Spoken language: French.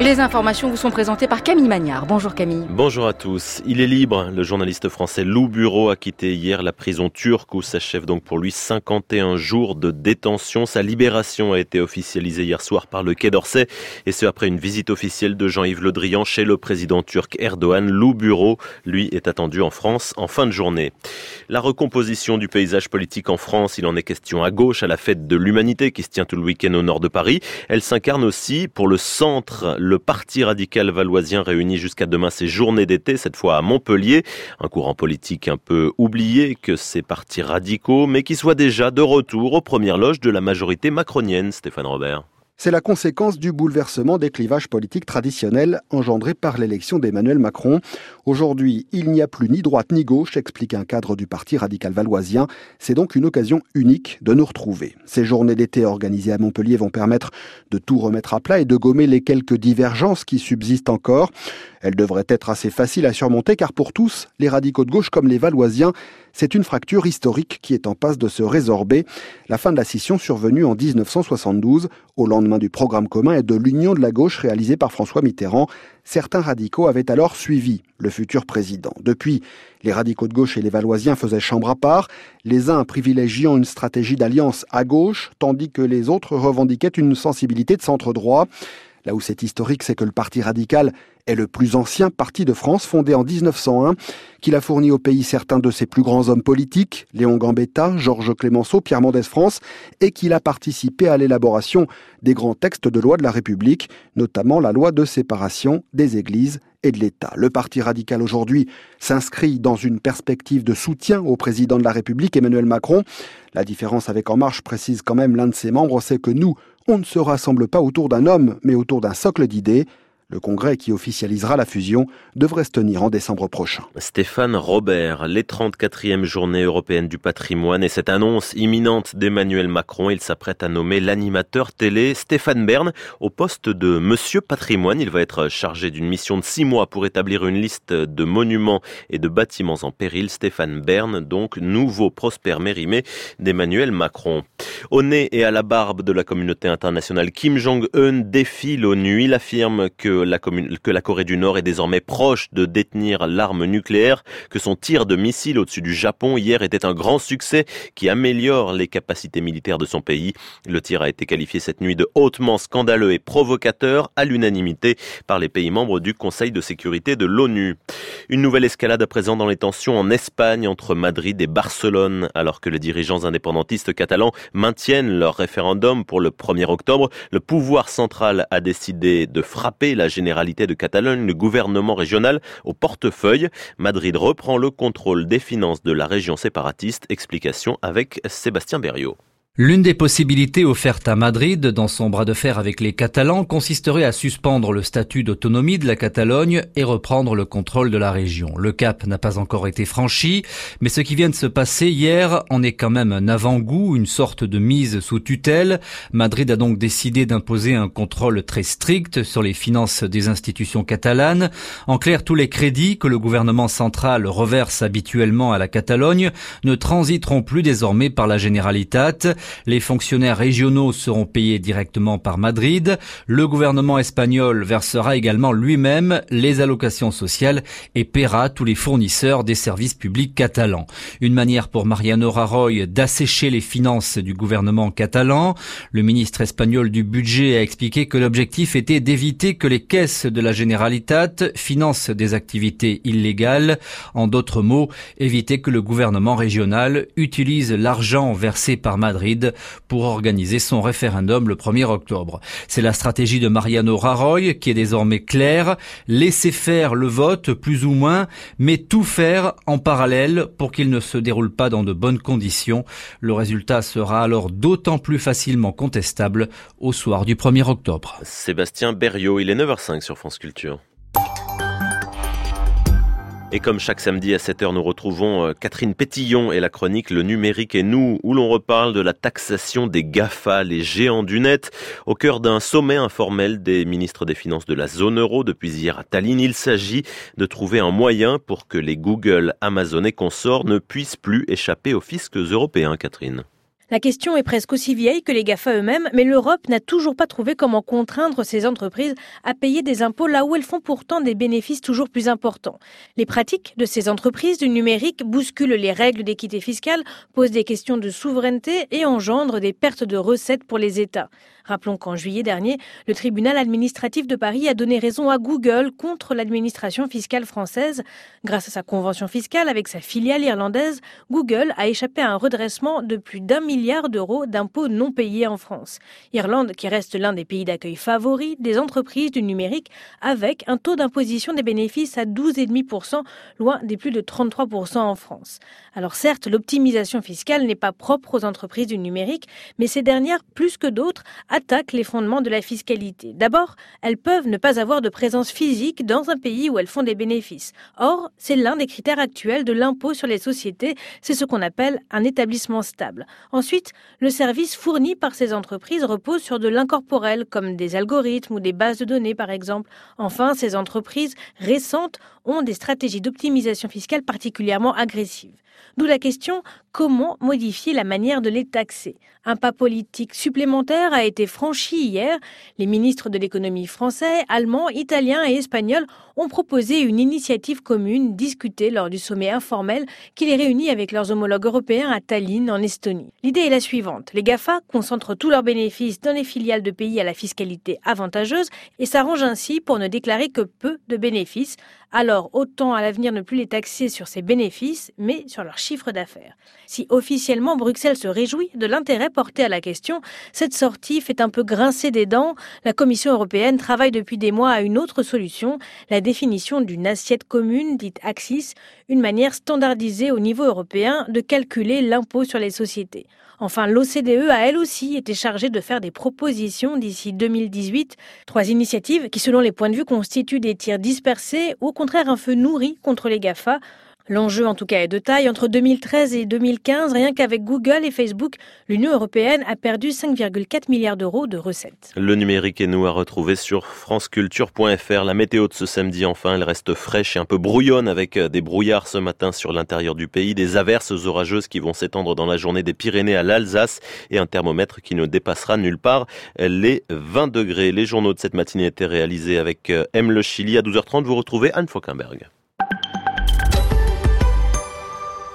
Les informations vous sont présentées par Camille Magnard. Bonjour Camille. Bonjour à tous. Il est libre. Le journaliste français Lou Bureau a quitté hier la prison turque où s'achève donc pour lui 51 jours de détention. Sa libération a été officialisée hier soir par le Quai d'Orsay et ce après une visite officielle de Jean-Yves Le Drian chez le président turc Erdogan. Lou Bureau, lui, est attendu en France en fin de journée. La recomposition du paysage politique en France, il en est question à gauche à la fête de l'Humanité qui se tient tout le week-end au nord de Paris. Elle s'incarne aussi pour le centre. Le Parti radical valoisien réunit jusqu'à demain ses journées d'été, cette fois à Montpellier. Un courant politique un peu oublié que ces partis radicaux, mais qui soit déjà de retour aux premières loges de la majorité macronienne. Stéphane Robert. C'est la conséquence du bouleversement des clivages politiques traditionnels engendré par l'élection d'Emmanuel Macron. Aujourd'hui, il n'y a plus ni droite ni gauche, explique un cadre du Parti radical valoisien. C'est donc une occasion unique de nous retrouver. Ces journées d'été organisées à Montpellier vont permettre de tout remettre à plat et de gommer les quelques divergences qui subsistent encore. Elles devraient être assez faciles à surmonter car pour tous, les radicaux de gauche comme les valoisiens, c'est une fracture historique qui est en passe de se résorber. La fin de la scission survenue en 1972, au lendemain du programme commun et de l'union de la gauche réalisée par François Mitterrand. Certains radicaux avaient alors suivi le futur président. Depuis, les radicaux de gauche et les valoisiens faisaient chambre à part, les uns privilégiant une stratégie d'alliance à gauche, tandis que les autres revendiquaient une sensibilité de centre-droit. Là où c'est historique, c'est que le Parti radical est le plus ancien parti de France, fondé en 1901, qu'il a fourni au pays certains de ses plus grands hommes politiques, Léon Gambetta, Georges Clemenceau, Pierre Mendès France, et qu'il a participé à l'élaboration des grands textes de loi de la République, notamment la loi de séparation des églises et de l'État. Le Parti radical aujourd'hui s'inscrit dans une perspective de soutien au président de la République, Emmanuel Macron. La différence avec En Marche, précise quand même l'un de ses membres, c'est que nous, on ne se rassemble pas autour d'un homme, mais autour d'un socle d'idées. Le congrès qui officialisera la fusion devrait se tenir en décembre prochain. Stéphane Robert, les 34e journées européennes du patrimoine et cette annonce imminente d'Emmanuel Macron, il s'apprête à nommer l'animateur télé Stéphane Bern au poste de Monsieur Patrimoine. Il va être chargé d'une mission de 6 mois pour établir une liste de monuments et de bâtiments en péril. Stéphane Bern, donc nouveau Prosper Mérimée d'Emmanuel Macron. Au nez et à la barbe de la communauté internationale, Kim Jong-un défie l'ONU. Il affirme que la Corée du Nord est désormais proche de détenir l'arme nucléaire, que son tir de missile au-dessus du Japon hier était un grand succès qui améliore les capacités militaires de son pays. Le tir a été qualifié cette nuit de hautement scandaleux et provocateur à l'unanimité par les pays membres du Conseil de sécurité de l'ONU. Une nouvelle escalade à présent dans les tensions en Espagne entre Madrid et Barcelone. Alors que les dirigeants indépendantistes catalans maintiennent leur référendum pour le 1er octobre, le pouvoir central a décidé de frapper la Généralité de Catalogne, le gouvernement régional, au portefeuille. Madrid reprend le contrôle des finances de la région séparatiste. Explication avec Sébastien Berriot. L'une des possibilités offertes à Madrid dans son bras de fer avec les Catalans consisterait à suspendre le statut d'autonomie de la Catalogne et reprendre le contrôle de la région. Le cap n'a pas encore été franchi, mais ce qui vient de se passer hier en est quand même un avant-goût, une sorte de mise sous tutelle. Madrid a donc décidé d'imposer un contrôle très strict sur les finances des institutions catalanes. En clair, tous les crédits que le gouvernement central reverse habituellement à la Catalogne ne transiteront plus désormais par la Generalitat. Les fonctionnaires régionaux seront payés directement par Madrid. Le gouvernement espagnol versera également lui-même les allocations sociales et paiera tous les fournisseurs des services publics catalans. Une manière pour Mariano Rajoy d'assécher les finances du gouvernement catalan. Le ministre espagnol du budget a expliqué que l'objectif était d'éviter que les caisses de la Generalitat financent des activités illégales. En d'autres mots, éviter que le gouvernement régional utilise l'argent versé par Madrid pour organiser son référendum le 1er octobre. C'est la stratégie de Mariano Rajoy qui est désormais claire. Laisser faire le vote, plus ou moins, mais tout faire en parallèle pour qu'il ne se déroule pas dans de bonnes conditions. Le résultat sera alors d'autant plus facilement contestable au soir du 1er octobre. Sébastien Berriot, il est 9h05 sur France Culture. Et comme chaque samedi à 7h, nous retrouvons Catherine Pétillon et la chronique Le Numérique et nous, où l'on reparle de la taxation des GAFA, les géants du net, au cœur d'un sommet informel des ministres des Finances de la zone euro depuis hier à Tallinn. Il s'agit de trouver un moyen pour que les Google, Amazon et consorts ne puissent plus échapper aux fiscs européens, Catherine. La question est presque aussi vieille que les GAFA eux-mêmes, mais l'Europe n'a toujours pas trouvé comment contraindre ces entreprises à payer des impôts là où elles font pourtant des bénéfices toujours plus importants. Les pratiques de ces entreprises du numérique bousculent les règles d'équité fiscale, posent des questions de souveraineté et engendrent des pertes de recettes pour les États. Rappelons qu'en juillet dernier, le tribunal administratif de Paris a donné raison à Google contre l'administration fiscale française. Grâce à sa convention fiscale avec sa filiale irlandaise, Google a échappé à un redressement de plus d'1 milliard d'euros d'impôts non payés en France. Irlande, qui reste l'un des pays d'accueil favoris des entreprises du numérique, avec un taux d'imposition des bénéfices à 12,5%, loin des plus de 33% en France. Alors certes, l'optimisation fiscale n'est pas propre aux entreprises du numérique, mais ces dernières, plus que d'autres, attaquent les fondements de la fiscalité. D'abord, elles peuvent ne pas avoir de présence physique dans un pays où elles font des bénéfices. Or, c'est l'un des critères actuels de l'impôt sur les sociétés, c'est ce qu'on appelle un établissement stable. Ensuite, le service fourni par ces entreprises repose sur de l'incorporel, comme des algorithmes ou des bases de données par exemple. Enfin, ces entreprises récentes ont des stratégies d'optimisation fiscale particulièrement agressives. D'où la question, comment modifier la manière de les taxer ? Un pas politique supplémentaire a été franchi hier. Les ministres de l'économie français, allemands, italiens et espagnols ont proposé une initiative commune discutée lors du sommet informel qui les réunit avec leurs homologues européens à Tallinn, en Estonie. L'idée est la suivante. Les GAFA concentrent tous leurs bénéfices dans les filiales de pays à la fiscalité avantageuse et s'arrangent ainsi pour ne déclarer que peu de bénéfices. Alors, autant à l'avenir ne plus les taxer sur ces bénéfices, mais sur leur chiffre d'affaires. Si officiellement Bruxelles se réjouit de l'intérêt porté à la question, cette sortie fait un peu grincer des dents. La Commission européenne travaille depuis des mois à une autre solution, la définition d'une assiette commune, dite AXIS, une manière standardisée au niveau européen de calculer l'impôt sur les sociétés. Enfin, l'OCDE a elle aussi été chargée de faire des propositions d'ici 2018. 3 initiatives qui, selon les points de vue, constituent des tirs dispersés ou au contraire un feu nourri contre les GAFA. L'enjeu en tout cas est de taille. Entre 2013 et 2015, rien qu'avec Google et Facebook, l'Union européenne a perdu 5,4 milliards d'euros de recettes. Le numérique est nous à retrouver sur franceculture.fr. La météo de ce samedi, enfin, elle reste fraîche et un peu brouillonne avec des brouillards ce matin sur l'intérieur du pays, des averses orageuses qui vont s'étendre dans la journée des Pyrénées à l'Alsace et un thermomètre qui ne dépassera nulle part les 20 degrés. Les journaux de cette matinée étaient réalisés avec M. Le Chili. À 12h30, vous retrouvez Anne Fauquemberg.